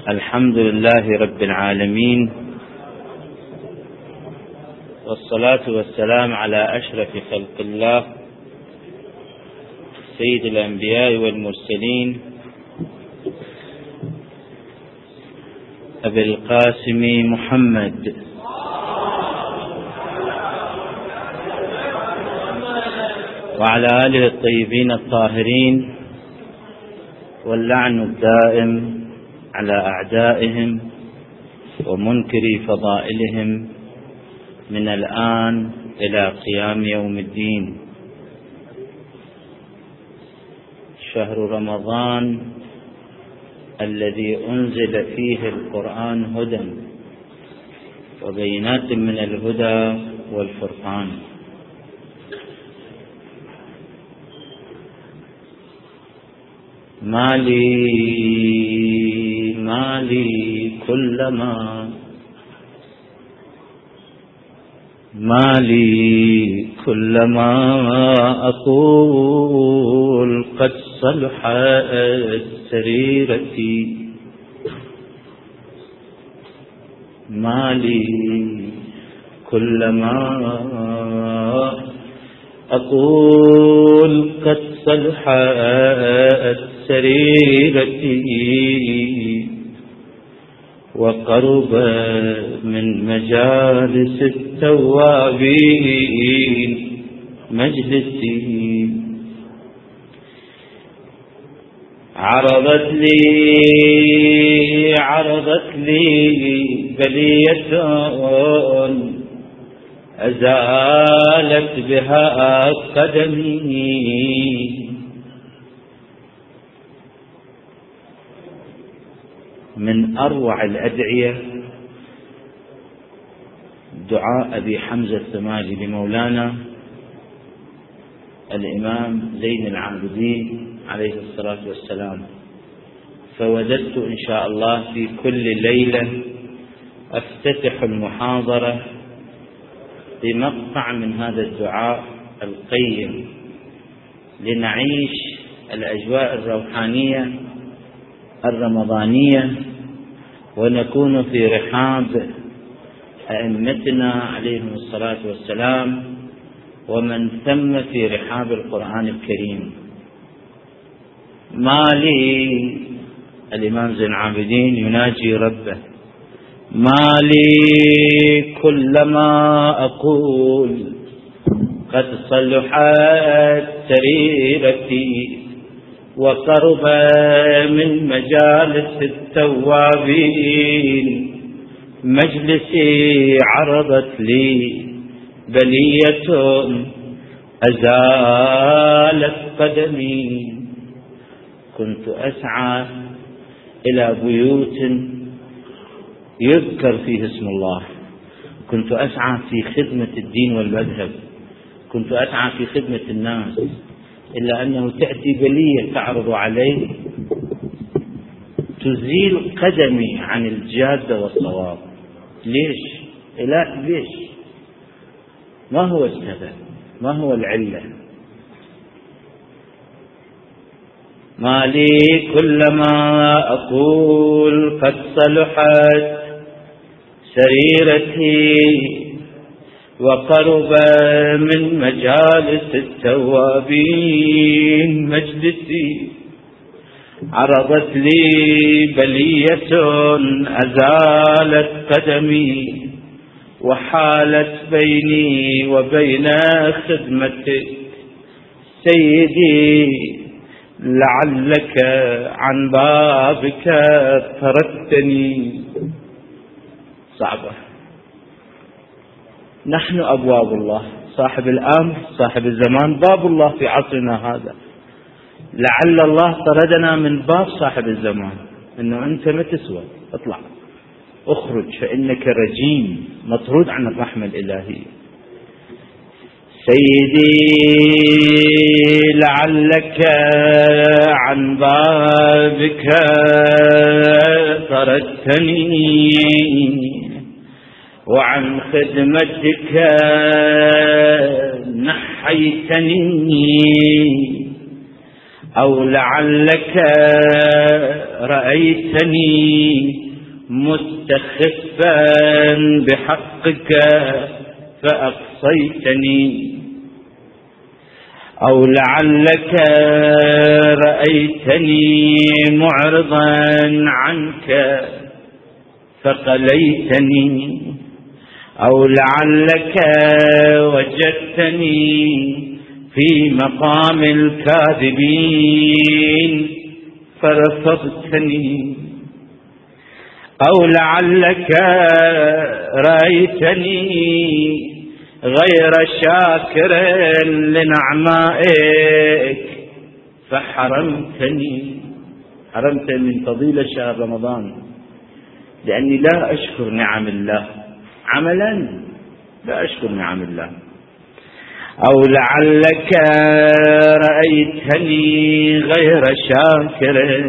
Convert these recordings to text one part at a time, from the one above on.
الحمد لله رب العالمين، والصلاة والسلام على أشرف خلق الله سيد الأنبياء والمرسلين أبي القاسم محمد وعلى آله الطيبين الطاهرين، واللعن الدائم على أعدائهم ومنكري فضائلهم من الآن إلى قيام يوم الدين. شهر رمضان الذي أنزل فيه القرآن هدى وبينات من الهدى والفرقان. مالي كلما أقول قد صلحت سريرتي، مالي كلما أقول قد صلحت سريرتي، وقرب من مجالس التوابين مجلسي. عرضت لي بلية أزالت بها قدمي، من أروع الأدعية دعاء أبي حمزة الثمالي لمولانا الإمام زين العابدين عليه الصلاة والسلام. فوددت إن شاء الله في كل ليلة أفتتح المحاضرة بمقطع من هذا الدعاء القيم، لنعيش الأجواء الروحانية الرمضانية ونكون في رحاب أئمتنا عليهم الصلاة والسلام، ومن ثم في رحاب القرآن الكريم. مالي، الإمام زين العابدين يناجي ربه، مالي كلما أقول قد صلحت سريرتي، وقرب من مجالس التوابين مجلسي. عرضت لي بلية أزالت قدمي، كنت أسعى إلى بيوت يذكر فيه اسم الله، كنت أسعى في خدمة الدين والمذهب، كنت أسعى في خدمة الناس، إلا أنه تأتي بلية تعرض علي تزيل قدمي عن الجادة والصواب. ليش؟ إله ليش؟ ما هو السبب؟ ما هو العلة؟ مالي كلما أقول قد صلحت سريرتي، وقرب من مجالس التوابين مجلسي. عرضت لي بلية أزالت قدمي، وحالت بيني وبين خدمتك سيدي، لعلك عن بابك تركتني. صعبة. نحن أبواب الله، صاحب الأمر صاحب الزمان باب الله في عصرنا هذا. لعل الله طردنا من باب صاحب الزمان، إنه أنت ما تسوى، اطلع اخرج فإنك رجيم، مطرود عن الرحمة الإلهية. سيدي لعلك عن بابك طردتني، وعن خدمتك نحيتني. أو لعلك رأيتني مستخفا بحقك فأقصيتني، أو لعلك رأيتني معرضا عنك فقليتني، أو لعلك وجدتني في مقام الكاذبين فرفضتني، أو لعلك رأيتني غير شاكر لنعمائك فحرمتني. حرمت من فضيلة شهر رمضان لأني لا أشكر نعم الله عملا، لا أشكر نعم الله. أو لعلك رأيتني غير شاكر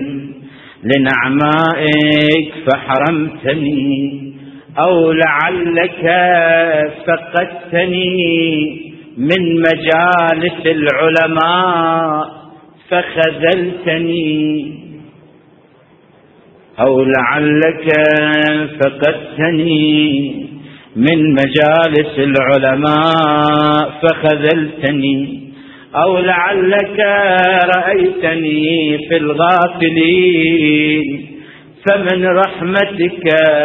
لنعمائك فحرمتني، أو لعلك فقدتني من مجالس العلماء فخذلتني، أو لعلك فقدتني من مجالس العلماء فخذلتني، أو لعلك رأيتني في الغافلين فمن رحمتك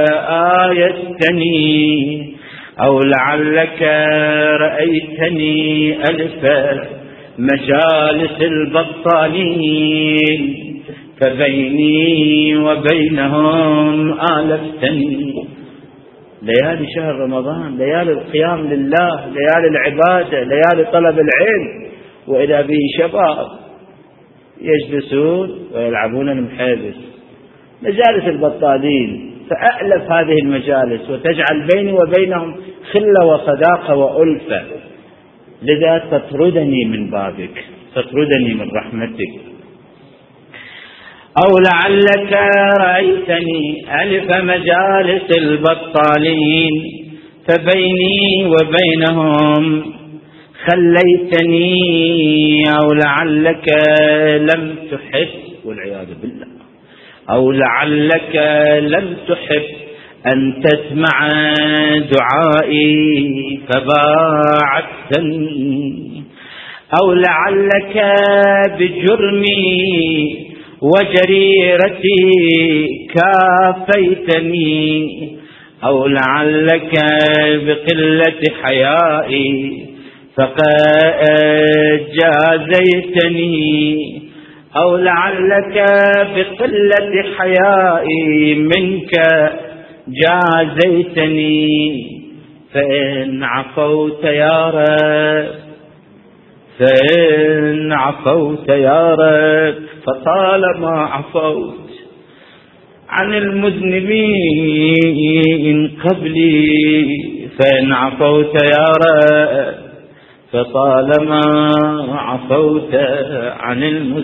آيتني، أو لعلك رأيتني ألف مجالس البطالين فبيني وبينهم آلفتني. ليالي شهر رمضان ليالي القيام لله، ليالي العبادة، ليالي طلب العلم، وإذا به شباب يجلسون ويلعبون المحابس، مجالس البطالين، فأألف هذه المجالس وتجعل بيني وبينهم خلة وصداقة وألفة، لذا تطردني من بابك، تطردني من رحمتك. أو لعلك رأيتني ألف مجالس البطالين فبيني وبينهم خليتني، أو لعلك لم تحب والعياذ بالله، أو لعلك لم تحب أن تسمع دعائي فباعدتني، أو لعلك بجرمي وجريرتي كافيتني، أو لعلك بقلة حيائي فقد جازيتني، أو لعلك بقلة حيائي منك جازيتني. فإن عفوت يا رب، فإن عفوت يا رب فطالما عفوت عن المذنبين قبلي، فإن عفوت يا رب فطالما عفوت عن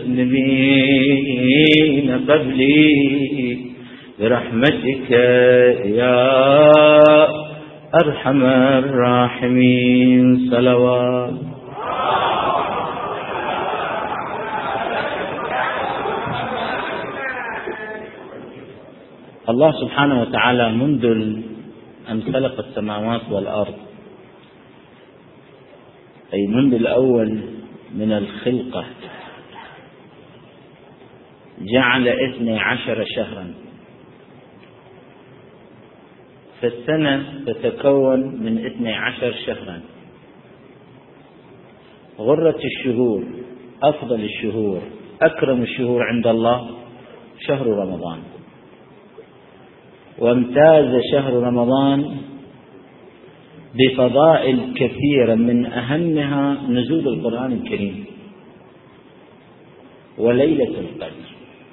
المذنبين قبلي برحمتك يا أرحم الراحمين. صلوات. الله سبحانه وتعالى منذ أن خلق السماوات والأرض، أي منذ الأول من الخلقة، جعل 12 شهرا، فالسنة تتكون من 12 شهرا. غرة الشهور، أفضل الشهور، أكرم الشهور عند الله شهر رمضان، وامتاز شهر رمضان بفضائل كثيرة، من أهمها نزول القرآن الكريم وليلة القدر.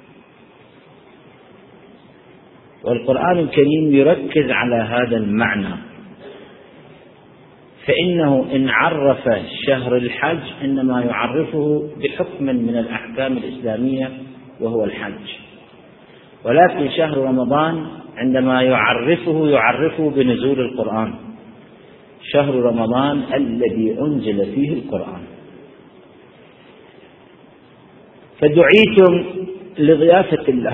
والقرآن الكريم يركز على هذا المعنى، فإنه إن عرف شهر الحج إنما يعرفه بحكم من الأحكام الإسلامية وهو الحج، ولكن شهر رمضان عندما يعرفه بنزول القرآن، شهر رمضان الذي أنزل فيه القرآن. فدعيتم لضيافة الله.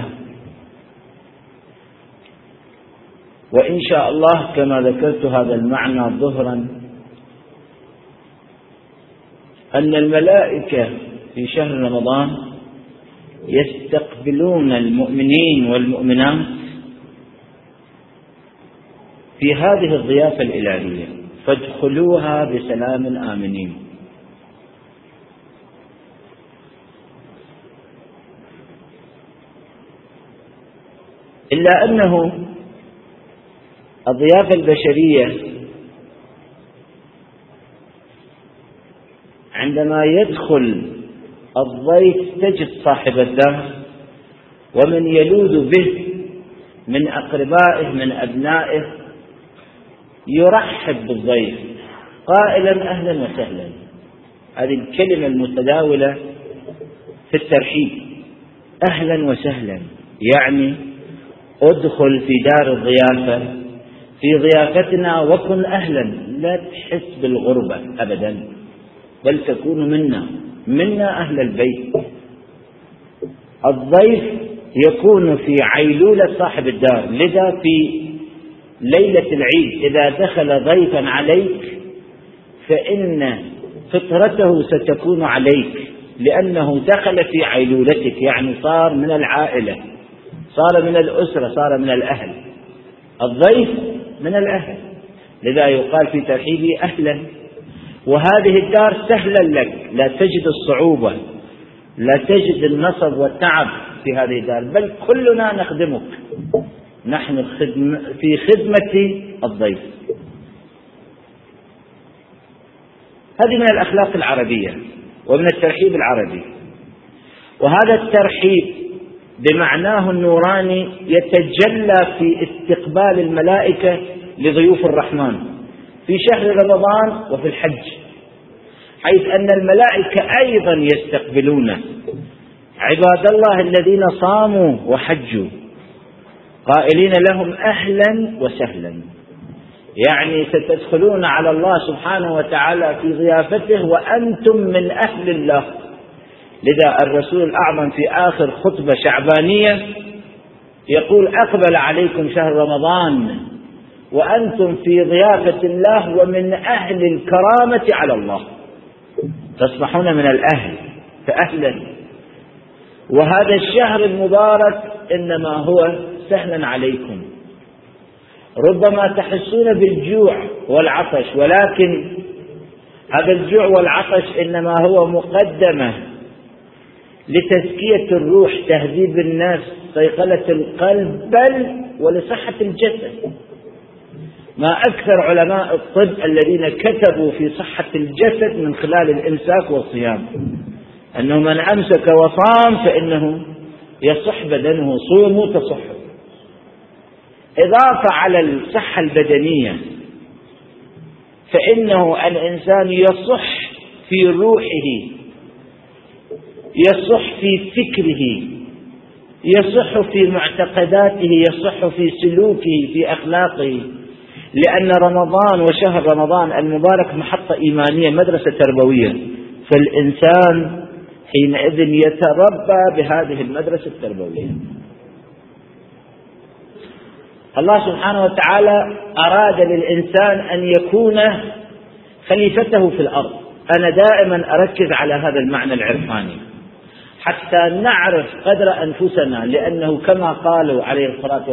وإن شاء الله كما ذكرت هذا المعنى ظهرا أن الملائكة في شهر رمضان يستقبلون المؤمنين والمؤمنات في هذه الضيافة الإلهية، فادخلوها بسلام آمنين. إلا أنه الضيافة البشرية عندما يدخل الضيف تجد صاحب الدار ومن يلوذ به من أقربائه من أبنائه يرحب بالضيف قائلا أهلا وسهلا. هذه الكلمة المتداولة في الترحيب، أهلا وسهلا، يعني ادخل في دار الضيافة في ضيافتنا وكن أهلا، لا تحس بالغربة أبدا، بل تكون منا أهل البيت. الضيف يكون في عيلولة صاحب الدار، لذا في ليلة العيد إذا دخل ضيفا عليك فإن فطرته ستكون عليك، لأنه دخل في عيلولتك، يعني صار من العائلة، صار من الأسرة، صار من الأهل. الضيف من الأهل، لذا يقال في ترحيبه أهلا. وهذه الدار سهلا لك، لا تجد الصعوبة، لا تجد النصب والتعب في هذه الدار، بل كلنا نخدمك، نحن في خدمة الضيف. هذه من الأخلاق العربية ومن الترحيب العربي. وهذا الترحيب بمعناه النوراني يتجلى في استقبال الملائكة لضيوف الرحمن في شهر رمضان وفي الحج، حيث أن الملائكة أيضا يستقبلون عباد الله الذين صاموا وحجوا قائلين لهم أهلا وسهلا، يعني ستدخلون على الله سبحانه وتعالى في ضيافته وأنتم من أهل الله. لذا الرسول الأعظم في آخر خطبة شعبانية يقول أقبل عليكم شهر رمضان وأنتم في ضيافة الله ومن أهل الكرامة على الله، تصبحون من الأهل، فأهلا. وهذا الشهر المبارك إنما هو سهلا عليكم، ربما تحسون بالجوع والعطش، ولكن هذا الجوع والعطش إنما هو مقدمة لتزكية الروح، تهذيب النفس، صيقلة القلب، بل ولصحة الجسد. ما أكثر علماء الطب الذين كتبوا في صحة الجسد من خلال الإمساك والصيام، أنه من أمسك وصام فإنه يصح بدنه، صوموا تصحوا. إضافة على الصحة البدنية فإنه الإنسان يصح في روحه، يصح في فكره، يصح في معتقداته، يصح في سلوكه، في أخلاقه، لأن رمضان وشهر رمضان المبارك محطة إيمانية، مدرسة تربوية، فالإنسان حينئذ يتربى بهذه المدرسة التربوية. الله سبحانه وتعالى أراد للإنسان أن يكون خليفته في الأرض. أنا دائما أركز على هذا المعنى العرفاني حتى نعرف قدر أنفسنا، لأنه كما قالوا عليهم الصلاة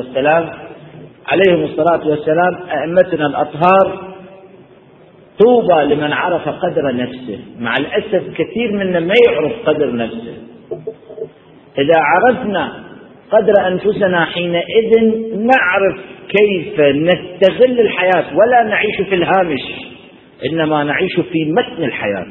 والسلام أئمتنا الأطهار: طوبى لمن عرف قدر نفسه. مع الأسف كثير منا ما يعرف قدر نفسه. إذا عرفنا قدر أنفسنا حينئذ نعرف كيف نستغل الحياة، ولا نعيش في الهامش، إنما نعيش في متن الحياة.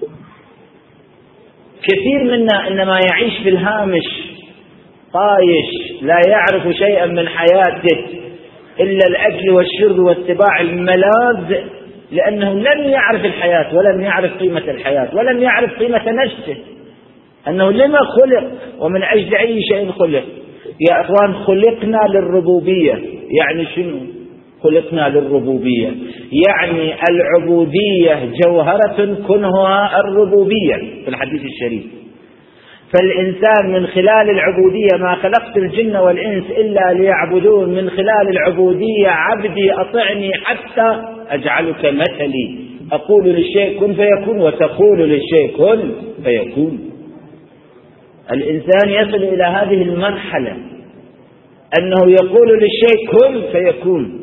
كثير منا إنما يعيش في الهامش، طايش، لا يعرف شيئا من حياته إلا الأكل والشرب واتباع الملاذ، لأنه لم يعرف الحياة ولم يعرف قيمة الحياة ولم يعرف قيمة نفسه، أنه لما خلق ومن أجل أي شيء خلق. يا أخوان، خلقنا للربوبية. يعني شنو خلقنا للربوبية؟ يعني العبودية جوهرة كنهها الربوبية في الحديث الشريف. فالإنسان من خلال العبودية، ما خلقت الجن والإنس إلا ليعبدون، من خلال العبودية عبدي أطعني حتى أجعلك مثلي، أقول للشيء كن فيكون وتقول للشيء كن فيكون. الإنسان يصل إلى هذه المرحلة أنه يقول للشيء كن فيكون.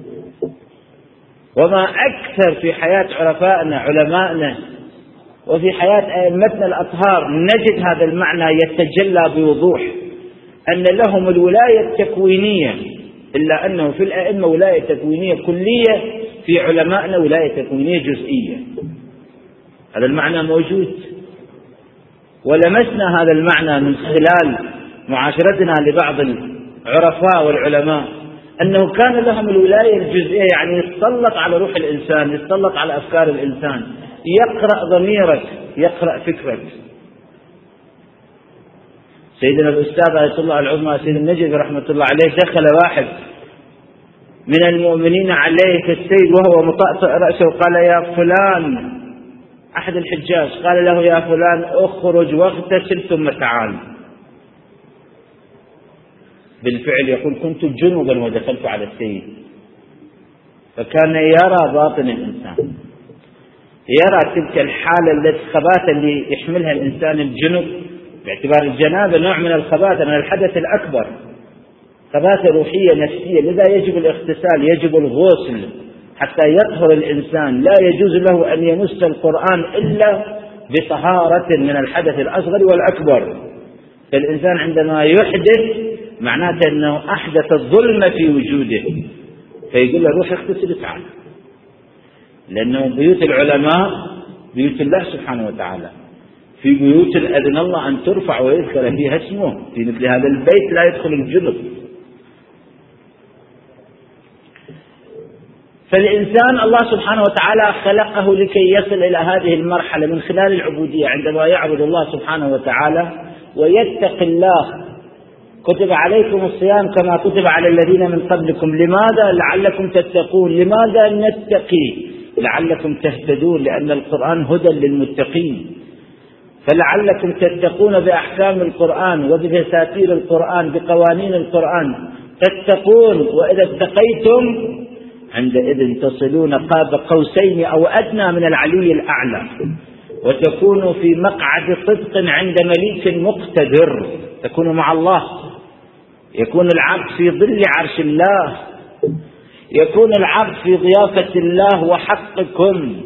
وما أكثر في حياة عرفائنا علمائنا وفي حياة أئمتنا الأطهار نجد هذا المعنى يتجلى بوضوح، أن لهم الولاية التكوينية، إلا أنه في الأئمة ولاية تكوينية كلية، في علمائنا ولاية تكوينية جزئية. هذا المعنى موجود، ولمسنا هذا المعنى من خلال معاشرتنا لبعض العرفاء والعلماء، أنه كان لهم الولاية الجزئية، يعني يتسلط على روح الإنسان، يتسلط على أفكار الإنسان، يقرأ ضميرك، يقرأ فكرك. سيدنا الأستاذ آية الله العظمى سيد النجد رحمة الله عليه، دخل واحد من المؤمنين عليه كالسيد وهو مطأطئ رأسه وقال يا فلان، أحد الحجاج قال له يا فلان اخرج واغتسل ثم تعال. بالفعل يقول كنت جنبا ودخلت على السيد، فكان يرى باطن الإنسان، يرى تلك الحالة الخباثة اللي يحملها الإنسان الجنب، باعتبار الجنابة نوع من الخباثة، من الحدث الأكبر، خباثة روحية نفسية، لذا يجب الاغتسال، يجب الغسل حتى يطهر الإنسان. لا يجوز له أن يمس القرآن إلا بطهارة من الحدث الأصغر والأكبر. فالإنسان عندما يحدث معناته أنه أحدث الظلم في وجوده، فيقول له روح اغتسل تعال، لأنه بيوت العلماء بيوت الله سبحانه وتعالى، في بيوت أذن الله أن ترفع ويذكر فيها اسمه، في مثل هذا البيت لا يدخل الجنب. فالإنسان الله سبحانه وتعالى خلقه لكي يصل إلى هذه المرحلة من خلال العبودية، عندما يعبد الله سبحانه وتعالى ويتقي الله. كتب عليكم الصيام كما كتب على الذين من قبلكم، لماذا؟ لعلكم تتقون. لماذا نتقي؟ لعلكم تهتدون، لأن القرآن هدى للمتقين. فلعلكم تتقون بأحكام القرآن وبدساتير القرآن بقوانين القرآن تتقون، وإذا اتقيتم عندئذ تصلون قاب قوسين أو أدنى من العلي الأعلى، وتكونوا في مقعد صدق عند مليك مقتدر، تكونوا مع الله. يكون العبد في ظل عرش الله، يكون العبد في ضيافة الله وحقكم.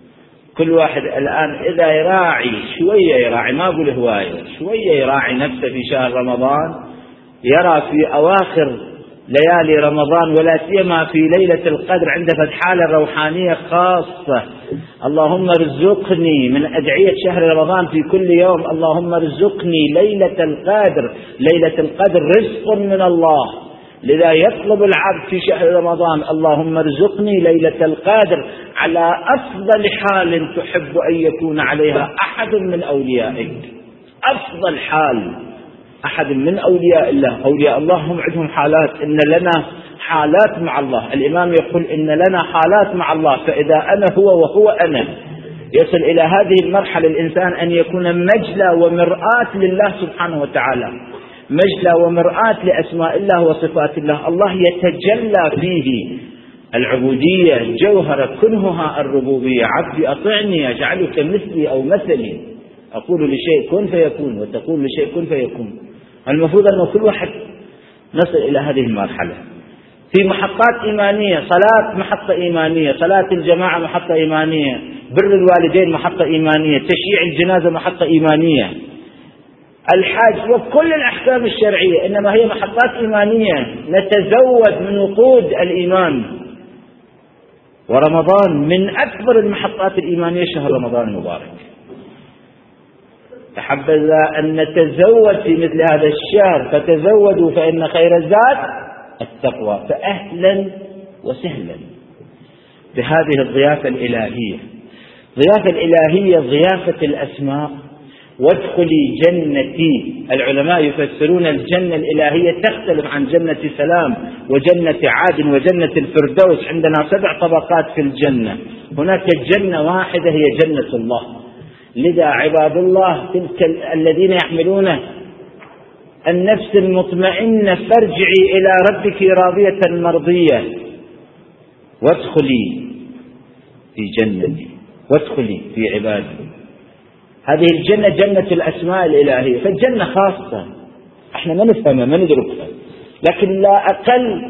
كل واحد الآن إذا يراعي شوية، يراعي، ما أقول هواية، شوية يراعي نفسه في شهر رمضان، يرى في أواخر ليالي رمضان ولا سيما في ليلة القدر عند فتحال الروحانية خاصة، اللهم ارزقني من أدعية شهر رمضان في كل يوم، اللهم ارزقني ليلة القدر. ليلة القدر رزق من الله، لذا يطلب العبد في شهر رمضان اللهم ارزقني ليلة القدر على أفضل حال تحب أن يكون عليها أحد من أوليائك. أفضل حال أحد من أولياء الله. أولياء الله هم عندهم حالات، إن لنا حالات مع الله. الإمام يقول إن لنا حالات مع الله، فإذا أنا هو وهو أنا، يصل إلى هذه المرحلة الإنسان أن يكون مجلى ومرآة لله سبحانه وتعالى، مجلى ومرآة لأسماء الله وصفات الله. الله يتجلى فيه العبودية، جوهر كنهها الربوبية. عبدي أطعني أجعلك مثلي أو مثلي، أقول لشيء كن فيكون وتقول لشيء كن فيكون. المفروض أن كل واحد نصل إلى هذه المرحلة في محطات إيمانية. صلاة محطة إيمانية، صلاة الجماعة محطة إيمانية، بر الوالدين محطة إيمانية، تشييع الجنازة محطة إيمانية، الحج وكل الأحكام الشرعية إنما هي محطات إيمانية نتزود من وقود الإيمان. ورمضان من أكبر المحطات الإيمانية، شهر رمضان المبارك. فحبذا أن نتزود في مثل هذا الشهر، فتزودوا فإن خير الزاد التقوى. فأهلا وسهلا بهذه الضيافة الإلهية. ضيافة الإلهية ضيافة الأسماء. وادخلي جنتي. العلماء يفسرون الجنة الإلهية تختلف عن جنة سلام وجنة عادن وجنة الفردوس. عندنا 7 طبقات في الجنة، هناك جنة واحدة هي جنة الله. لذا عباد الله تلك الذين يحملون النفس المطمئنة فارجعي إلى ربك راضية مرضية وادخلي في جنتي وادخلي في عبادي. هذه الجنة جنة الأسماء الإلهية، فالجنة خاصة احنا ما نفهمها ما ندركها، لكن لا أقل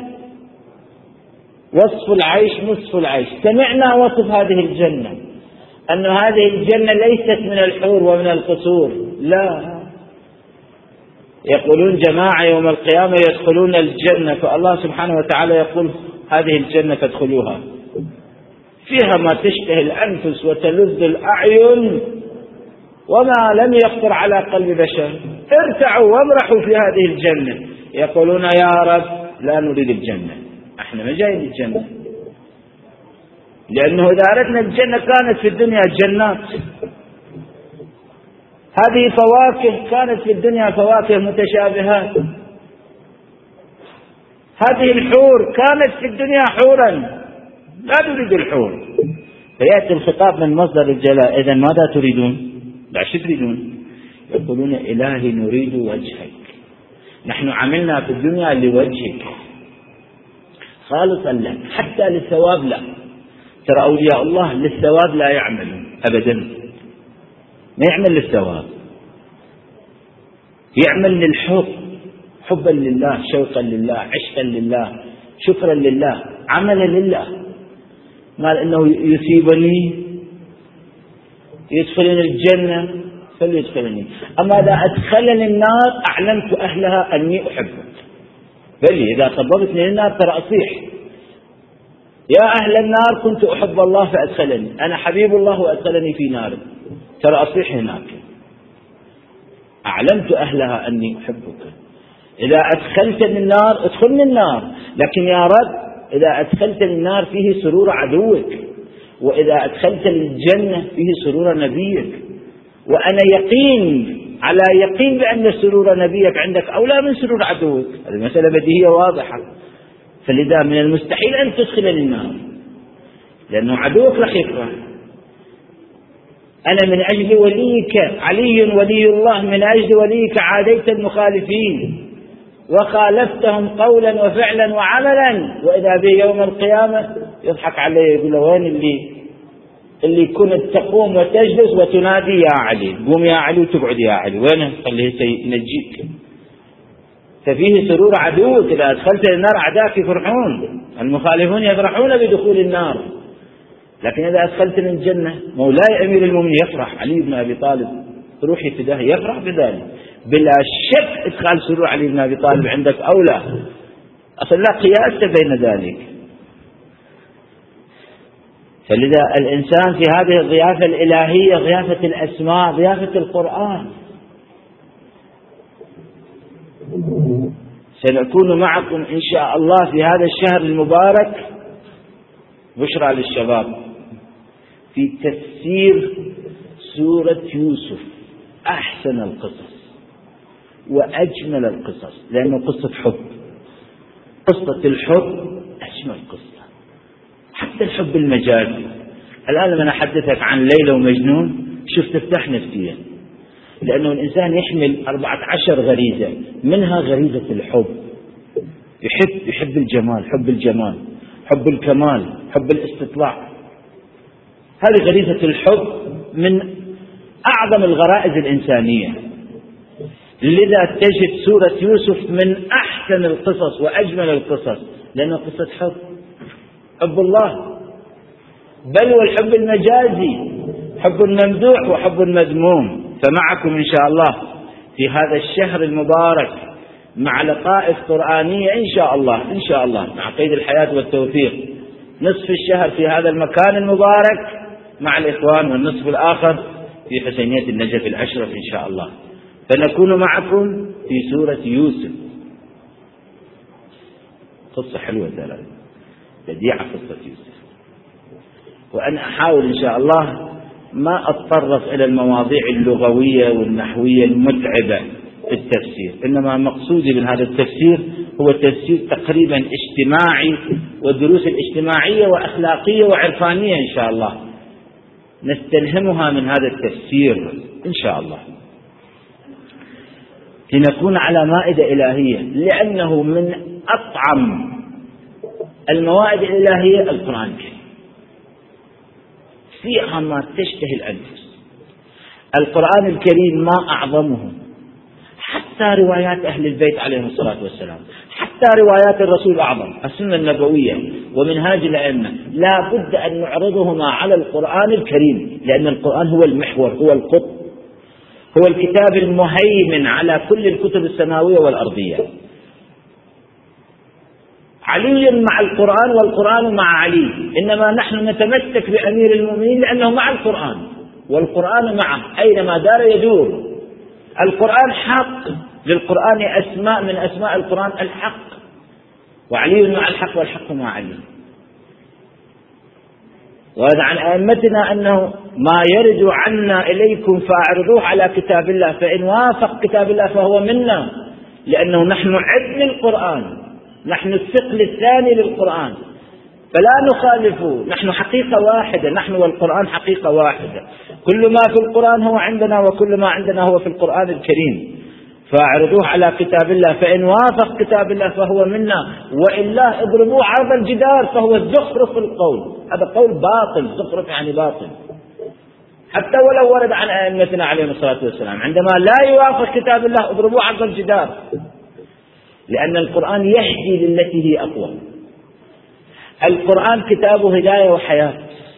وصف العيش نصف العيش. سمعنا وصف هذه الجنة أن هذه الجنة ليست من الحور ومن القصور، لا، يقولون جماعة يوم القيامة يدخلون الجنة، فالله سبحانه وتعالى يقول هذه الجنة فادخلوها فيها ما تشتهي الأنفس وتلذ الأعين وما لم يخطر على قلب بشر، ارتعوا وامرحوا في هذه الجنة. يقولون يا رب لا نريد الجنة، احنا ما جايين الجنة، لأنه إذا أردنا الجنة كانت في الدنيا جنات، هذه فواكه كانت في الدنيا فواكه متشابهات، هذه الحور كانت في الدنيا حورا، لا نريد الحور. فيأتي الخطاب من مصدر الجلاء، إذن ماذا تريدون؟ لا شو تريدون؟ يقولون إلهي نريد وجهك، نحن عملنا في الدنيا لوجهك خالصا لك حتى للثواب لا. ترى أولياء الله للثواب لا يعملون أبدا، ما يعمل للثواب، يعمل للحب، حبا لله، شوقا لله، عشقا لله، شكرا لله، عملا لله. ما أنه يثيبني يدخلني الجنة فليدخلني، أما إذا أدخلني النار أعلمت أهلها أني أحبك، بل إذا طببتني للنار ترى أصيح يا أهل النار كنت أحب الله فأدخلني، أنا حبيب الله وأدخلني في نار، ترى أصيح هناك، أعلمت أهلها أني أحبك. إذا أدخلتني النار ادخلني النار، لكن يا رب إذا أدخلتني النار فيه سرور عدوك، وإذا أدخلتني الجنة فيه سرور نبيك، وأنا يقين على يقين بأن سرور نبيك عندك أولى من سرور عدوك، هذه المسألة بديهية واضحة. فلذا من المستحيل أن تدخلني النار لأنه عدوك رح يكره. أنا من أجل وليك علي ولي الله، من أجل وليك عاديت المخالفين وخالفتهم قولا وفعلا وعملا، وإذا به يوم القيامة يضحك عليه يقول له وين اللي كنت تقوم وتجلس وتنادي يا علي، قوم يا علي وتقعد يا علي، وينه؟ خليه ينجيك. ففيه سرور عدوك، إذا أدخلت النار أعداك يفرحون، المخالفون يفرحون بدخول النار، لكن إذا أدخلتني الجنة مولاي أمير المؤمنين يفرح، علي بن أبي طالب روحي فداه يفرح بذلك، بلا شك إدخال سرور علي بن أبي طالب عندك أولى، أصلا لا قياس بين ذلك. فلذا الإنسان في هذه الضيافة الإلهية، ضيافة الأسماء، ضيافة القرآن. سنكون معكم إن شاء الله في هذا الشهر المبارك، بشرى للشباب، في تفسير سورة يوسف، أحسن القصص وأجمل القصص، لأنه قصة حب، قصة الحب أجمل قصة، حتى الحب المجازي. الآن لما أحدثك عن ليلى ومجنون شوف تفتح نفسيا، لأنه الإنسان يحمل 14 غريزة، منها غريزة الحب، يحب الجمال، حب الجمال، حب الكمال، حب الاستطلاع، هذه غريزة الحب من أعظم الغرائز الإنسانية. لذا تجد سورة يوسف من أحسن القصص وأجمل القصص، لأنها قصة حب، حب الله، بل والحب المجازي، حب ممدوح وحب مذموم. فمعكم إن شاء الله في هذا الشهر المبارك مع لطائف قرآنية إن شاء الله، إن شاء الله مع قيد الحياة والتوفيق، نصف الشهر في هذا المكان المبارك مع الإخوان، والنصف الآخر في حسينية النجف الأشرف إن شاء الله. فنكون معكم في سورة يوسف، قصة حلوة ثلاثة بديعة قصة يوسف، وأنا أحاول إن شاء الله ما أتطرق إلى المواضيع اللغوية والنحوية المتعبة في التفسير، إنما مقصودي من هذا التفسير هو تفسير تقريبا اجتماعي، والدروس الاجتماعية وأخلاقية وعرفانية إن شاء الله نستلهمها من هذا التفسير إن شاء الله، لنكون على مائدة إلهية، لأنه من أطعم الموائد الإلهية القرآن الكريم، فيها ما تشتهي الأنفس. القرآن الكريم ما أعظمه، حتى روايات أهل البيت عليهم الصلاة والسلام، حتى روايات الرسول أعظم، السنة النبوية ومنهاج الأئمة، لا بد أن نعرضهما على القرآن الكريم، لأن القرآن هو المحور، هو القطب، هو الكتاب المهيمن على كل الكتب السماوية والأرضية. علي مع القرآن والقرآن مع علي، إنما نحن نتمسك بأمير المؤمنين لأنه مع القرآن والقرآن معه، أينما دار يدور. القرآن حق، للقرآن أسماء من أسماء القرآن الحق، وعلي مع الحق والحق مع علي. وهذا عن أئمتنا أنه ما يرد عنا إليكم فأعرضوه على كتاب الله، فإن وافق كتاب الله فهو منا، لأنه نحن عدل القرآن، نحن الثقل الثاني للقرآن، فلا نخالفه، نحن حقيقة واحدة، نحن والقرآن حقيقة واحدة، كل ما في القرآن هو عندنا وكل ما عندنا هو في القرآن الكريم. فاعرضوه على كتاب الله، فإن وافق كتاب الله فهو منا، وإلا اضربوه عرض الجدار فهو الزخرف القول. هذا قول باطل، زخرف يعني باطل، حتى ولو ورد عن أئمتنا عليهم الصلاة والسلام، عندما لا يوافق كتاب الله اضربوه عرض الجدار، لأن القرآن يهدي للتي هي أقوى. القرآن كتابه هداية وحياة،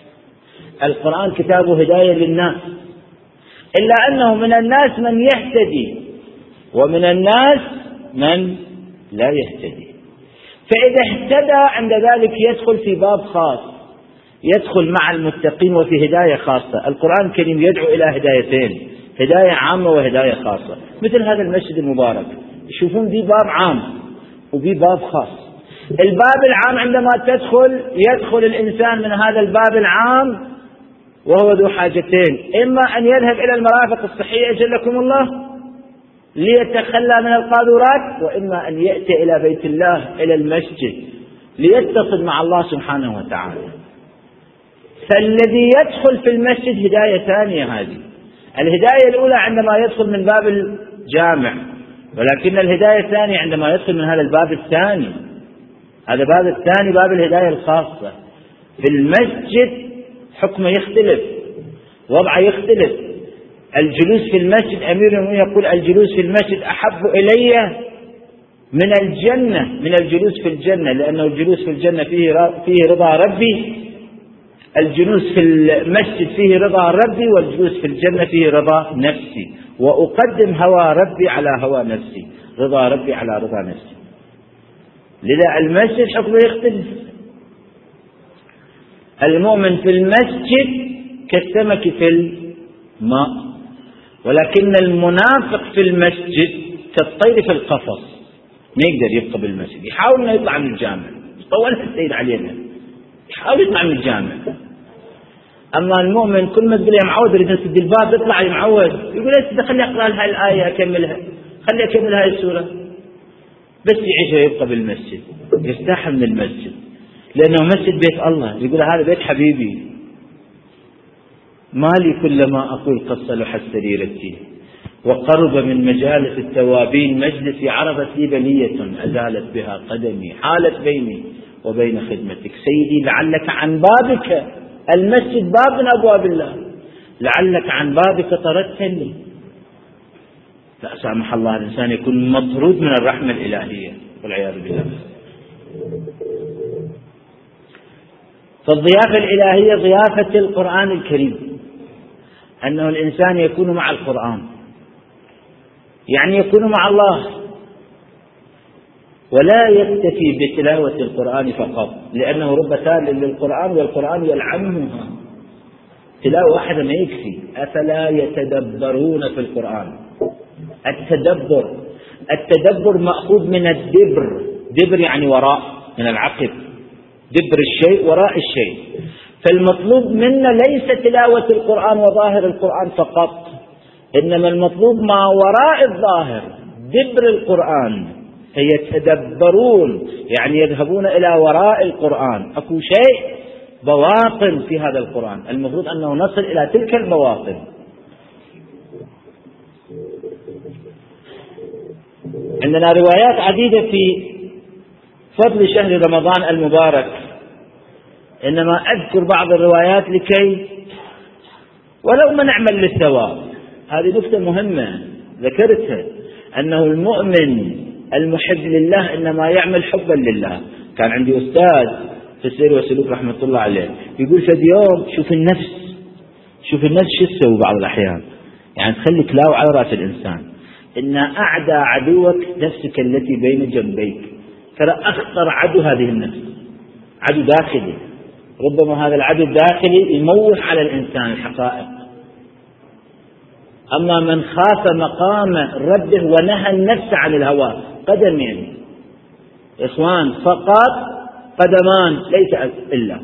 القرآن كتابه هداية للناس، إلا أنه من الناس من يهتدي ومن الناس من لا يهتدي، فإذا اهتدى عند ذلك يدخل في باب خاص، يدخل مع المتقين وفي هداية خاصة. القرآن الكريم يدعو إلى هدايتين، هداية عامة وهداية خاصة، مثل هذا المسجد المبارك، يشوفون دي باب عام وفي باب خاص. الباب العام عندما يدخل الإنسان من هذا الباب العام وهو ذو حاجتين، إما أن يذهب إلى المرافق الصحية أجلكم الله ليتخلى من القاذورات، وإما أن يأتي إلى بيت الله إلى المسجد ليتصل مع الله سبحانه وتعالى. فالذي يدخل في المسجد هداية ثانية، هذه الهداية الأولى عندما يدخل من باب الجامع، ولكن الهداية الثانية عندما يدخل من هذا الباب الثاني. هذا باب الثاني باب الهداية الخاصة. في المسجد حكمه يختلف، وضعه يختلف. الجلوس في المسجد، أمير المؤمنين يقول الجلوس في المسجد أحب إلي من الجنة، من الجلوس في الجنة، لأنه الجلوس في الجنة فيه رضا ربي، الجلوس في المسجد فيه رضا ربي، والجلوس في الجنة فيه رضا نفسي، وأقدم هوى ربي على هوى نفسي، رضا ربي على رضا نفسي. لذا المسجد حكمه يختلف. المؤمن في المسجد كالسمك في الماء، ولكن المنافق في المسجد كالطير في القفص، ما يقدر يبقى بالمسجد، يحاول انه يطلع من الجامع، طولها السيد علينا، يحاول يطلع من الجامع. اما المؤمن كل ما تقول يا معود يريد يسد الباب يطلع يا معود، يقول ليش خلي اقرا لها الايه اكملها، خلي اكمل هاي السوره، بس يعيش ويبقى بالمسجد، يرتاح من المسجد، لانه مسجد بيت الله، يقول هذا بيت حبيبي، مالي كلما اقول قد صلحت سريرتي وقرب من مجالس التوابين مجلسي، عرفت لي بلية أزالت بها قدمي، حالت بيني وبين خدمتك سيدي، لعلك عن بابك، المسجد باب من أبواب الله، لعلك عن بابك طردتني. لا سامح الله الإنسان يكون مطرود من الرحمة الإلهية والعياذ بالله. فالضيافة الإلهية ضيافة القرآن الكريم، أنه الإنسان يكون مع القرآن، يعني يكون مع الله، ولا يكتفي بتلاوة القرآن فقط، لأنه رب تال للقرآن والقرآن يلعنها، تلاوة واحدة ما يكفي. أفلا يتدبرون في القرآن؟ التدبر مأخوذ من الدبر، دبر يعني وراء، من العقب، دبر الشيء وراء الشيء. فالمطلوب منا ليس تلاوة القرآن وظاهر القرآن فقط، إنما المطلوب ما وراء الظاهر، دبر القرآن، فيتدبرون يعني يذهبون إلى وراء القرآن. أكو شيء بواطن في هذا القرآن، المفروض أنه نصل إلى تلك البواطن. عندنا روايات عديدة في فضل شهر رمضان المبارك، إنما أذكر بعض الروايات لكي ولو ما نعمل للثواب. هذه نقطة مهمة ذكرتها، أنه المؤمن المحب لله إنما يعمل حبا لله. كان عندي أستاذ في السير والسلوك رحمة الله عليه يقول في يوم شوف النفس شو تسوي بعض الأحيان، يعني تخلي كلاو على رأس الإنسان. إن أعدى عدوك نفسك التي بين جنبيك. ترى أخطر عدو هذه النفس، عدو داخلي. ربما هذا العدو الداخلي يموت على الإنسان الحقائق. أما من خاف مقام ربه ونهى النفس عن الهوى، قدمين إخوان فقط، قدمان ليس إلا.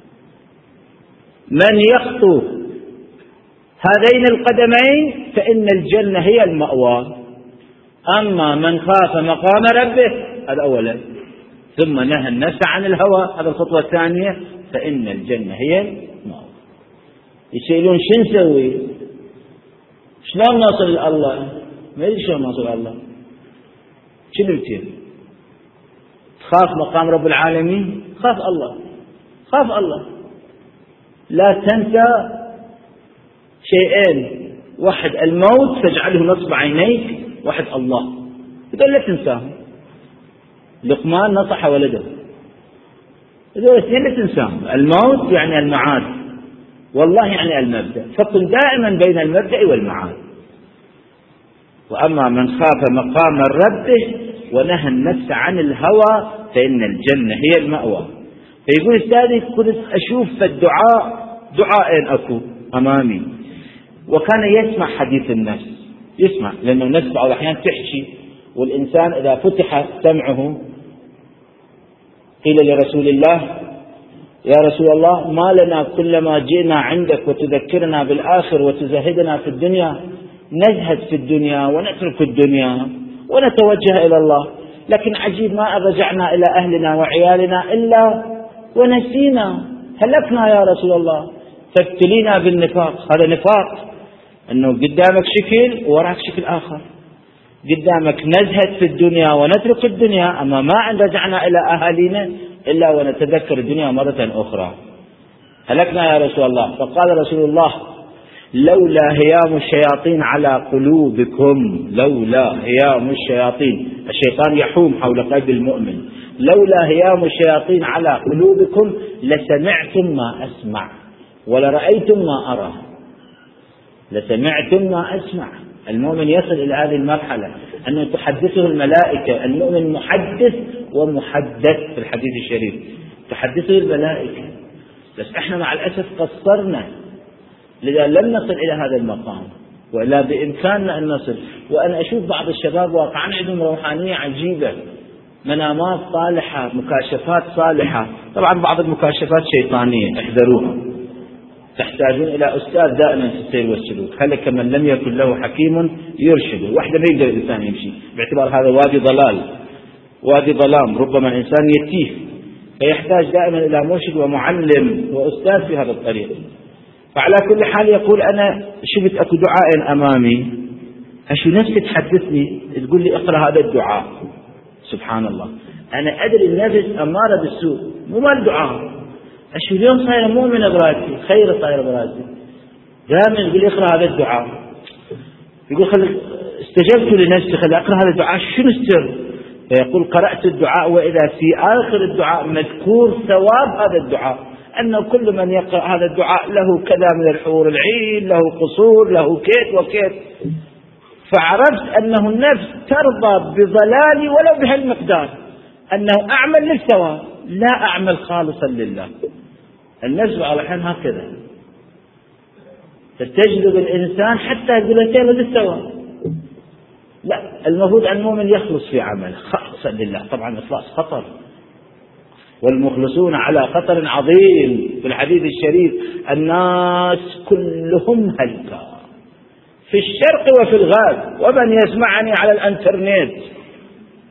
من يخطو هذين القدمين فإن الجنة هي المأوى. أما من خاف مقام ربه، هذا أولا، ثم نهى النفس عن الهوى، هذا الخطوة الثانية، فإن الجنة هي المأوى. يسألون شو نسوي؟ شلون نوصل لله؟ ما يدري شلون نوصل لله. شنو بتير؟ تخاف مقام رب العالمين، خاف الله. لا تنسى شيئين، واحد الموت فاجعله نصب عينيك، واحد الله، يقول لا تنساه. لقمان نصح ولده، يقول اثنين لا تنساهم، الموت يعني المعاد، والله يعني المبدأ، فكن دائما بين المبدأ والمعاد. وأما من خاف مقام ربه ونهى النفس عن الهوى فإن الجنة هي المأوى. فيقول أستاذي كنت أشوف في الدعاء دعاء أكو أمامي، وكان يسمع حديث النفس، يسمع، لأن النفس بعض الأحيان تحكي، والإنسان إذا فتح سمعه قيل لرسول الله يا رسول الله ما لنا كلما جئنا عندك وتذكرنا بالآخر وتزهدنا في الدنيا نزهد في الدنيا ونترك الدنيا ونتوجه إلى الله، لكن عجيب ما رجعنا إلى أهلنا وعيالنا إلا ونسينا، هلكنا يا رسول الله. فابتلينا بالنفاق. هذا نفاق، أنه قدامك شكل ووراك شكل آخر، قدامك نزهد في الدنيا ونترك الدنيا، أما ما أن رجعنا إلى أهالينا إلا ونتذكر الدنيا مرة أخرى. هلكنا يا رسول الله. فقال رسول الله لولا هيام الشياطين على قلوبكم، لولا هيام الشياطين، الشيطان يحوم حول قلب المؤمن، لولا هيام الشياطين على قلوبكم لسمعتم ما أسمع ولرأيتم ما أرى. لسمعتم ما أسمع. المؤمن يصل إلى هذه المرحلة أنه تحدثه الملائكة. المؤمن محدث ومحدث في الحديث الشريف، تحدثه الملائكة. بس احنا مع الأسف قصرنا، لذا لم نصل إلى هذا المقام، وإلا بإمكاننا أن نصل. وأنا أشوف بعض الشباب واقعا عندهم روحانية عجيبة، منامات صالحة، مكاشفات صالحة. طبعا بعض المكاشفات شيطانية، احذروها، تحتاجون إلى أستاذ دائما في السير والسلوك. هلك من لم يكن له حكيم يرشده. واحدة ما يقدر الإنسان يمشي، باعتبار هذا وادي ضلال، وادي ظلام، ربما الإنسان يتيه، فيحتاج دائما إلى مرشد ومعلم وأستاذ في هذا الطريق. فعلى كل حال يقول أنا شفت أكو دعاء أمامي، أشو نفسي تحدثني تقول لي اقرأ هذا الدعاء. سبحان الله، أنا أدري النفس أمارة بالسوء، مو مال دعاء. أشو اليوم صاير مؤمن براسي، خير صاير براسي، دائما يقول لي اقرأ هذا الدعاء. يقول استجبت لنفسي، خلي أقرأ هذا الدعاء، شنو السر؟ فيقول قرأت الدعاء، وإذا في آخر الدعاء مذكور ثواب هذا الدعاء، أنه كل من يقرأ هذا الدعاء له كذا من الحور العين، له قصور، له كيت وكيت. فعرفت أنه النفس ترضى بضلالي ولو بهالمقدار، أنه أعمل للثواب لا أعمل خالصا لله. النفس على الحين هكذا تجذب الإنسان حتى يقول للثواب. لا، المفروض أن المؤمن يخلص في عمله خالصا لله. طبعا إخلاص خطر، والمخلصون على خطر عظيم. في الحديث الشريف الناس كلهم هلكا في الشرق وفي الغرب، ومن يسمعني على الانترنت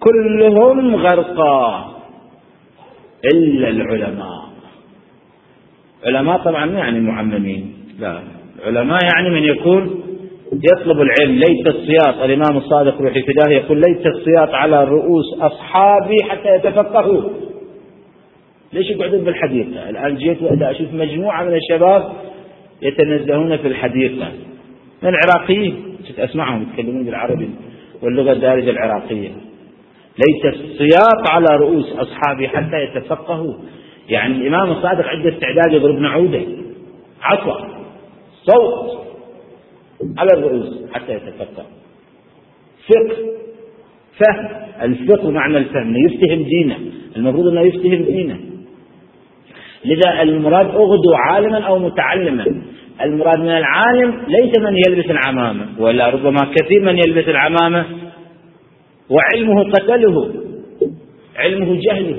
كلهم غرقا إلا العلماء. علماء طبعا ما يعني معممين، لا، العلماء يعني من يكون يطلب العلم. ليس السياط، الإمام الصادق روحي فداه يقول ليس السياط على رؤوس أصحابي حتى يتفقهوا. ليش يقعدون بالحديقة؟ الآن جيت وإذا أشوف مجموعة من الشباب يتنزهون في الحديقة من العراقيين، أسمعهم يتكلمون بالعربي واللغة الدارجة العراقية. ليس السياط على رؤوس أصحابي حتى يتفقهوا، يعني الإمام الصادق عنده استعداد يضرب نعوده، عصا، صوت على الرؤوس حتى يتفقه. فقه، فهم، الفقه معنى الفهم، يفتهم دينه، المفروض أنه يفتهم دينه. لذا المراد أغدو عالما أو متعلما. المراد من العالم ليس من يلبس العمامة، ولا ربما كثير من يلبس العمامة وعلمه قتله، علمه جهله،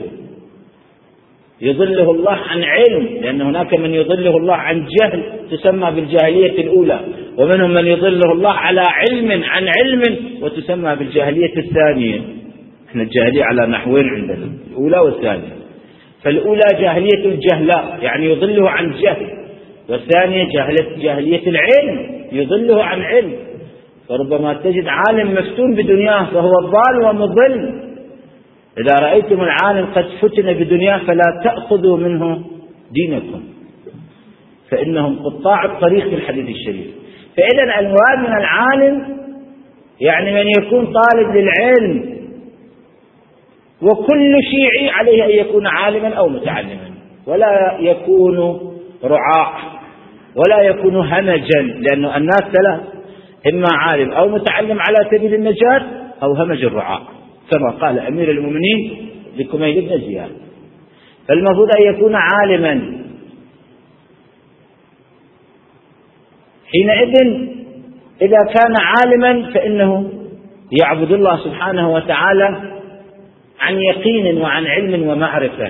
يضله الله عن علم، لأن هناك من يضله الله عن جهل تسمى بالجاهلية الأولى، ومنهم من يضله الله على علم عن علم وتسمى بالجاهلية الثانية. احنا الجاهلية على نحوين عندنا، الأولى والثانية. فالأولى جاهلية الجهلاء يعني يضله عن جهل، والثانية جاهلية العلم يضله عن علم. فربما تجد عالم مفتون بدنياه فهو ضال ومضل. إذا رأيتم العالم قد فتن بدنياه فلا تأخذوا منه دينكم، فإنهم قطاع الطريق في الحديث الشريف. فإذا المراد من العالم يعني من يكون طالب للعلم، وكل شيعي عليه أن يكون عالما أو متعلما، ولا يكون رعاع ولا يكون همجا، لأن الناس ثلاث: إما عالم أو متعلم على سبيل النجاة أو همج الرعاع، كما قال أمير المؤمنين لكميل بن زياد. فالمفروض أن يكون عالما. حينئذ إذا كان عالما فإنه يعبد الله سبحانه وتعالى عن يقين وعن علم ومعرفة،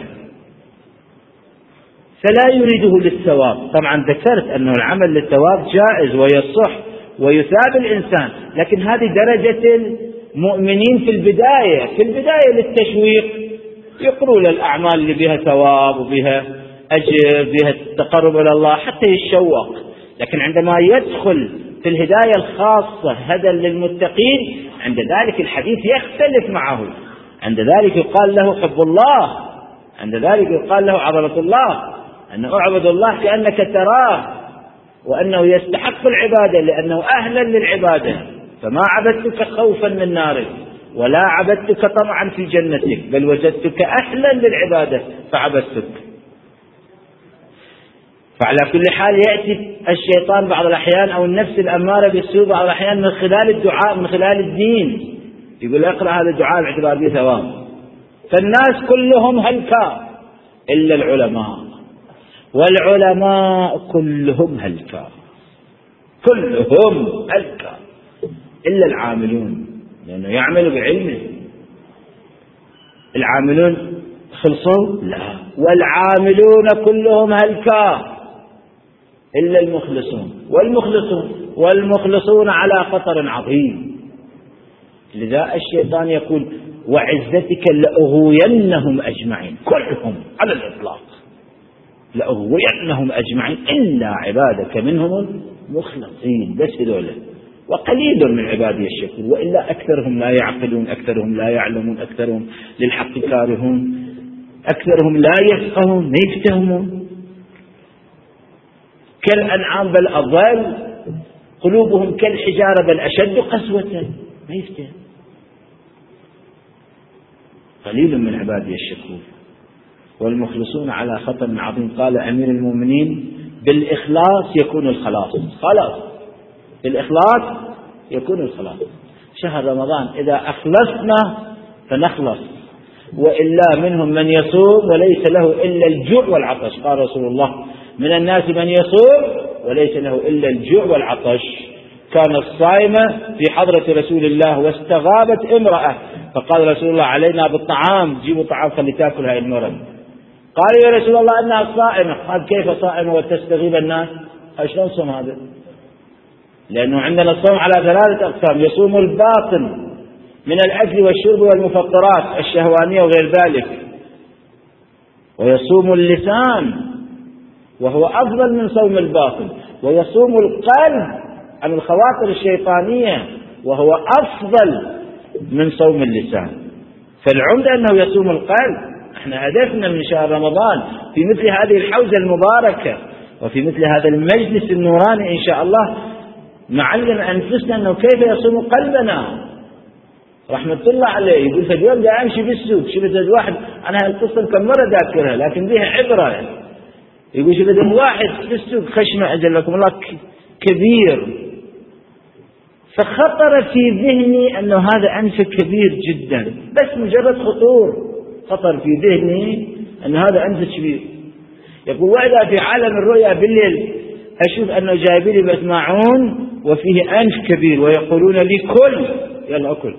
فلا يريده للثواب. طبعا ذكرت أنه العمل للثواب جائز ويصح ويثاب الإنسان، لكن هذه درجة المؤمنين في البداية للتشويق، يقرون الأعمال اللي بها ثواب وبها أجر بها التقرب إلى الله حتى يتشوق. لكن عندما يدخل في الهداية الخاصة هدى للمتقين، عند ذلك الحديث يختلف معه، عند ذلك يقال له حب الله، عند ذلك يقال له عظمة الله، أن أعبد الله كأنك تراه، وأنه يستحق العبادة لأنه أهلا للعبادة. فما عبدتك خوفا من نارك ولا عبدتك طمعا في جنتك، بل وجدتك أهلا للعبادة فعبدتك. فعلى كل حال يأتي الشيطان بعض الأحيان أو النفس الأمارة بالسوء بعض الأحيان من خلال الدعاء، من خلال الدين، يقول اقرأ هذا الدعاء باعتبار به ثواب. فالناس كلهم هلكا إلا العلماء، والعلماء كلهم هلكا، كلهم هلكا إلا العاملون، لأنه يعمل بعلمه. العاملون خلصوا؟ لا، والعاملون كلهم هلكا إلا المخلصون، والمخلصون على خطر عظيم. لذا الشيطان يقول وعزتك لأغوينهم أجمعين، كلهم على الإطلاق لأغوينهم أجمعين إلا عبادك منهم المخلصين، بس هذول، وقليل من عبادي الشكور، وإلا أكثرهم لا يعقلون، أكثرهم لا يعلمون، أكثرهم للحق كارهون، أكثرهم لا يفقهون، ما يفتهمون، كالأنعام بل أضل، قلوبهم كالحجارة بل أشد قسوة، ما يفتهم. قليل من عبادي الشكور، والمخلصون على خطر عظيم. قال أمير المؤمنين بالإخلاص يكون الخلاص، خلاص بالإخلاص يكون الخلاص. شهر رمضان إذا أخلصنا فنخلص، وإلا منهم من يصوم وليس له إلا الجوع والعطش. قال رسول الله من الناس من يصوم وليس له إلا الجوع والعطش. كان الصائم في حضرة رسول الله واستغابت امرأة، فقال رسول الله علينا بالطعام، جيبوا طعام فلتاكل هاي المرأة. قال يا رسول الله أنها صائمة. قال كيف صائمة وتستغيب الناس؟ شلون صوم هذا؟ لأنه عندنا الصوم على ثلاثة أقسام: يصوم الباطن من الأكل والشرب والمفطرات الشهوانية وغير ذلك، ويصوم اللسان وهو أفضل من صوم الباطن، ويصوم القلب عن الخواطر الشيطانية وهو أفضل من صوم اللسان. فالعمدة أنه يصوم القلب. احنا هدفنا من شهر رمضان في مثل هذه الحوزة المباركة وفي مثل هذا المجلس النوراني إن شاء الله نعلم أنفسنا أنه كيف يصوم قلبنا. رحمة الله عليه يقول فاليوم دا أمشي بالسوق شفت واحد، أنا القصة كم مرة ذاكرها لكن بها عبرة. يقول شفت واحد في السوق خشمة أجلكم الله كبير، فخطر في ذهني أنه هذا أنف كبير جدا، بس مجرد خطر في ذهني أن هذا أنف كبير. يقول وإذا في عالم الرؤيا بالليل أشوف أنه جايب لي بسماعون وفيه أنف كبير ويقولون لي كل، يلا أكل.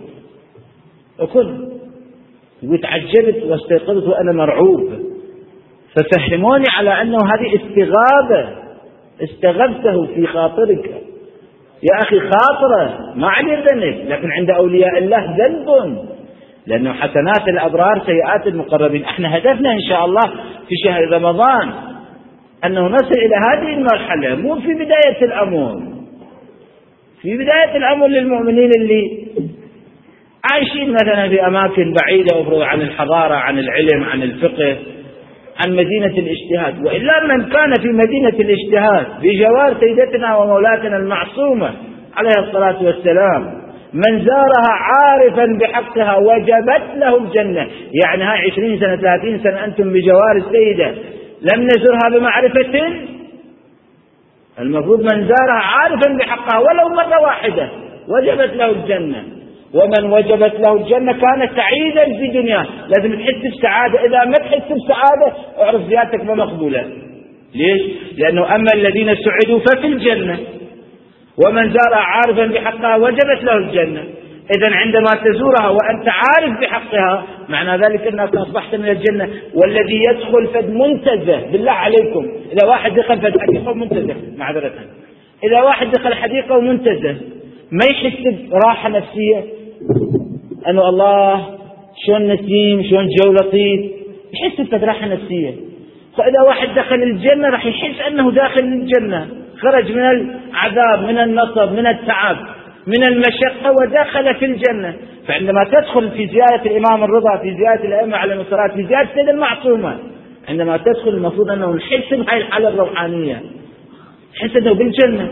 وتعجبت واستيقظت وأنا مرعوب، ففهموني على أنه هذه استغاثة استغثته في خاطرك. يا أخي خاطره ما عليه ذنب، لكن عند أولياء الله ذنب، لأنه حسنات الأبرار سيئات المقربين. احنا هدفنا إن شاء الله في شهر رمضان أنه نصل إلى هذه المرحلة، مو في بداية الأمر. في بداية الأمر للمؤمنين اللي عايشين مثلا في أماكن بعيدة وفروع عن الحضارة، عن العلم، عن الفقه، عن مدينة الاجتهاد. وإلا من كان في مدينة الاجتهاد بجوار سيدتنا ومولاتنا المعصومة عليه الصلاة والسلام، من زارها عارفا بحقها وجبت له الجنة. يعني هاي 20 سنة 30 سنة أنتم بجوار السيدة لم نزرها بمعرفة، المفروض من زارها عارفا بحقها ولو مرة واحدة وجبت له الجنة. ومن وجبت له الجنة كان سعيدا في دنياه. لازم تحس بسعادة، إذا ما تحس بسعادة اعرف زيادتك ما مقبولة. ليش؟ لأنه أما الذين سعدوا ففي الجنة، ومن زارها عارفا بحقها وجبت له الجنة. إذن عندما تزورها وأنت عارف بحقها معنى ذلك أنك أصبحت من الجنة. والذي يدخل فد منتزه، بالله عليكم إذا واحد دخل فد حديقة ومنتزه، معذرة، إذا واحد دخل حديقة ومنتزه ما يحس براحة نفسية أنه الله شلون نسيم شلون جو لطيف، يحس براحة نفسية. فإذا واحد دخل الجنة راح يحس أنه داخل الجنة، خرج من العذاب، من النصب، من التعب، من المشقة، ودخل في الجنة. فعندما تدخل في زيارة الإمام الرضا، في زيارة الأئمة على المصطلحات، في زيارة السيدة المعصومة، عندما تدخل المفروض أنه نحس بهاي الحالة الروحانية، نحس أنه بالجنة.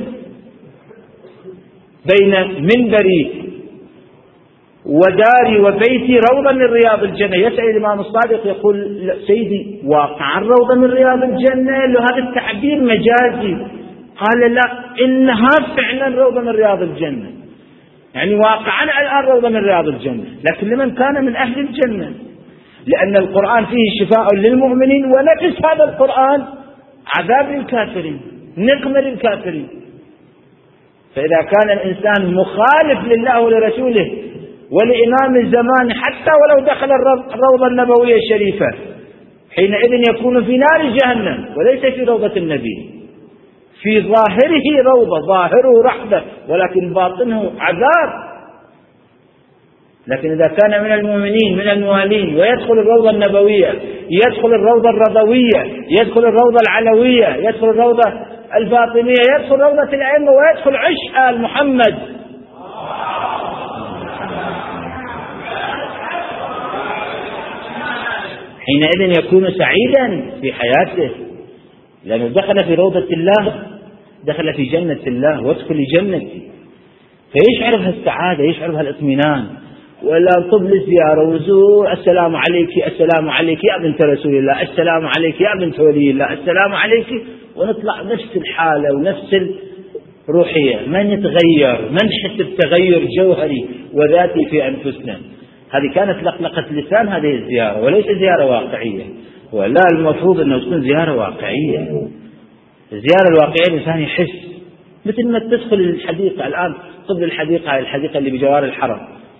بين منبري وداري وبيتي روضة من رياض الجنة. يسأل الإمام الصادق يقول سيدي واقعا روضة من رياض الجنة؟ له هذا التعبير مجازي. قال لا، إنها فعلا روضة من رياض الجنة، يعني واقعا الآن روضة من رياض الجنة، لكن لمن كان من أهل الجنة، لأن القرآن فيه شفاء للمؤمنين، ونفس هذا القرآن عذاب للكافرين، نقمة للكافرين. فإذا كان الإنسان مخالف لله ولرسوله ولإمام الزمان حتى ولو دخل الروضة النبوية الشريفة، حينئذ يكون في نار جهنم وليس في روضة النبي. في ظاهره روضة، ظاهره رحمة، ولكن باطنه عذاب. لكن إذا كان من المؤمنين من الموالين ويدخل الروضة النبوية، يدخل الروضة الرضوية، يدخل الروضة العلوية، يدخل الروضة الفاطمية، يدخل روضة الأئمة، ويدخل عشق آل محمد، حينئذ يكون سعيدا في حياته، لأنه دخل في روضة الله، دخل في جنة الله، وادخل جنتي، فيشعر بهالسعادة، يشعر بهالاطمئنان. ولا طب الزيارة وزور، السلام عليك السلام عليك يا بنت رسول الله، السلام عليك يا بنت ولي الله، السلام عليك، ونطلع نفس الحالة ونفس الروحية، ما نتغير، ما نحس بتغير جوهري وذاتي في أنفسنا. هذه كانت لقلقة لسان هذه الزيارة، وليس زيارة واقعية. ولا المفروض أنه تكون زيارة واقعية. الزيارة الواقعية الإنسان يحس، مثل ما تدخل الحديقة الآن، طب الحديقة، هاي الحديقة اللي بجوار الحرم،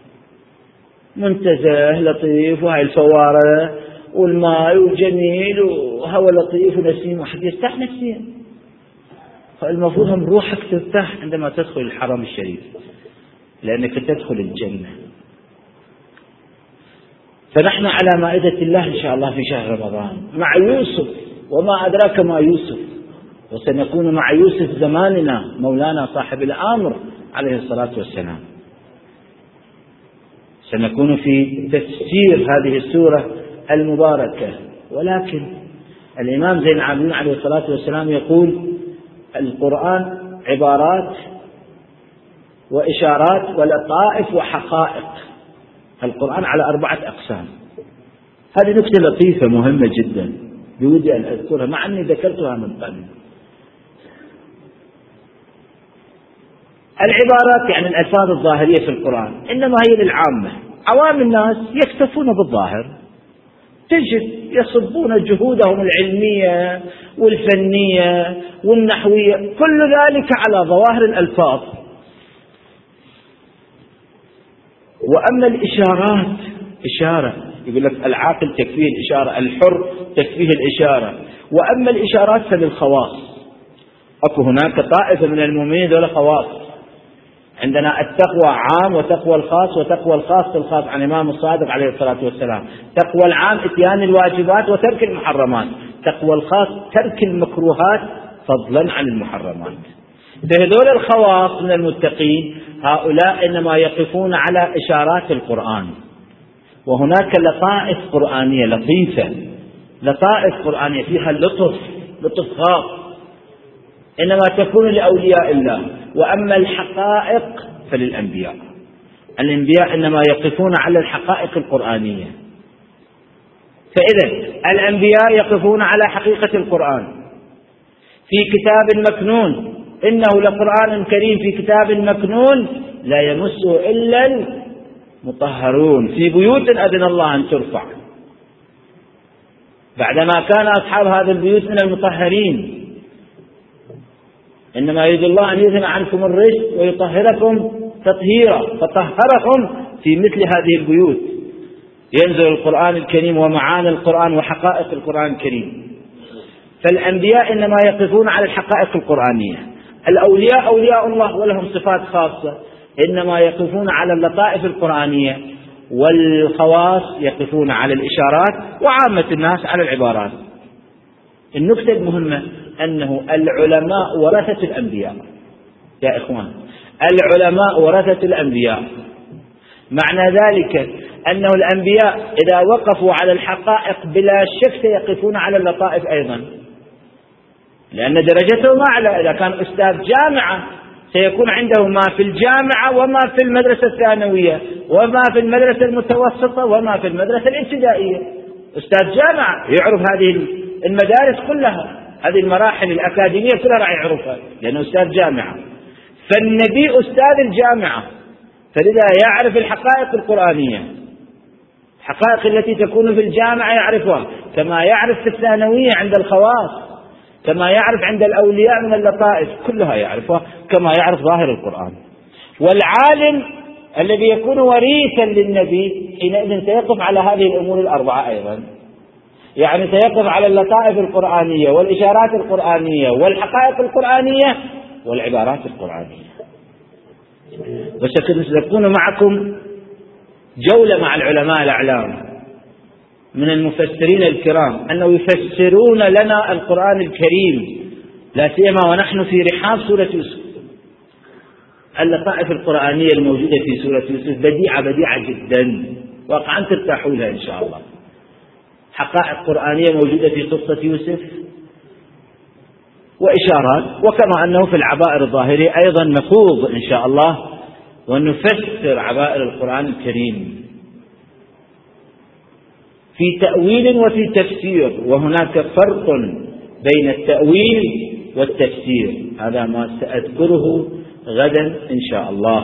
منتزه لطيف، وهاي الفوارة والماء وجميل وهواء لطيف ونسيم، واحد يرتاح نفسيا. فالمفروض هم روحك ترتاح عندما تدخل الحرم الشريف، لأنك تدخل الجنة. فنحن على مائدة الله إن شاء الله في شهر رمضان مع يوسف، وما أدراك ما يوسف. وسنكون مع يوسف زماننا مولانا صاحب الأمر عليه الصلاة والسلام. سنكون في تفسير هذه السورة المباركة. ولكن الإمام زين العابدين عليه الصلاة والسلام يقول القرآن عبارات وإشارات ولطائف وحقائق. القرآن على 4 أقسام. هذه نكتة لطيفة مهمة جدا بودي أن أذكرها مع أني ذكرتها من قبل. العبارات يعني الألفاظ الظاهرية في القرآن إنما هي للعامة. عوام الناس يكتفون بالظاهر، تجد يصبون جهودهم العلمية والفنية والنحوية كل ذلك على ظواهر الألفاظ. وأما الإشارات إشارة، يقول لك العاقل تكفيه الإشارة، الحر تكفيه الإشارة. وأما الإشارات فللخواص. أكو هناك طائفة من المؤمنين ذولا خواص. عندنا التقوى عام وتقوى الخاص، وتقوى الخاص الخاص عن الإمام الصادق عليه الصلاة والسلام. تقوى العام إتيان الواجبات وترك المحرمات، تقوى الخاص ترك المكروهات فضلا عن المحرمات. فهذول الخواص من المتقين هؤلاء إنما يقفون على إشارات القرآن. وهناك لطائف قرآنية لطيفة، لطائف قرآنية فيها لطف خاص إنما تكون لأولياء الله. وأما الحقائق فللأنبياء. الأنبياء إنما يقفون على الحقائق القرآنية. فإذا الأنبياء يقفون على حقيقة القرآن في كتاب مكنون، إنه لقرآن كريم في كتاب مكنون لا يمسه إلا المطهرون في بيوت أذن الله أن ترفع. بعدما كان أصحاب هذه البيوت من المطهرين، إنما يريد الله أن يذهب عنكم الرجس ويطهركم تطهيرا، فطهركم في مثل هذه البيوت ينزل القرآن الكريم ومعاني القرآن وحقائق القرآن الكريم. فالأنبياء إنما يقفون على الحقائق القرآنية. الأولياء أولياء الله ولهم صفات خاصة إنما يقفون على اللطائف القرآنية. والخواص يقفون على الإشارات، وعامة الناس على العبارات. النكتة المهمة أنه العلماء ورثة الأنبياء. يا إخوان، العلماء ورثة الأنبياء. معنى ذلك أنه الأنبياء إذا وقفوا على الحقائق بلا شك سيقفون على اللطائف أيضا، لأن درجتهم أعلى. إذا كان أستاذ جامعة سيكون عنده ما في الجامعة وما في المدرسة الثانوية وما في المدرسة المتوسطة وما في المدرسة الابتدائية. أستاذ جامعة يعرف هذه المدارس كلها، هذه المراحل الأكاديمية كلها راح يعرفها لأنه أستاذ جامعة. فالنبي أستاذ الجامعة، فلذا يعرف الحقائق القرآنية. الحقائق التي تكون في الجامعة يعرفها كما يعرف في الثانوية عند الخواص، كما يعرف عند الأولياء من اللطائف، كلها يعرفها كما يعرف ظاهر القرآن. والعالم الذي يكون وريثا للنبي حينئذ سيقف على هذه الأمور الأربعة أيضا، يعني سيقف على اللطائف القرآنية والإشارات القرآنية والحقائق القرآنية والعبارات القرآنية. وسنكون معكم جولة مع العلماء الأعلام من المفسرين الكرام أنه يفسرون لنا القرآن الكريم، لا سيما ونحن في رحاب سورة يوسف. اللطائف القرآنية الموجودة في سورة يوسف بديعة جدا، واقعا ترتاحوا لها إن شاء الله. حقائق قرآنية موجودة في قصة يوسف وإشارات، وكما أنه في العبائر الظاهرية أيضا نخوض إن شاء الله ونفسر عبائر القرآن الكريم في تأويل وفي تفسير. وهناك فرق بين التأويل والتفسير، هذا ما سأذكره غدا إن شاء الله.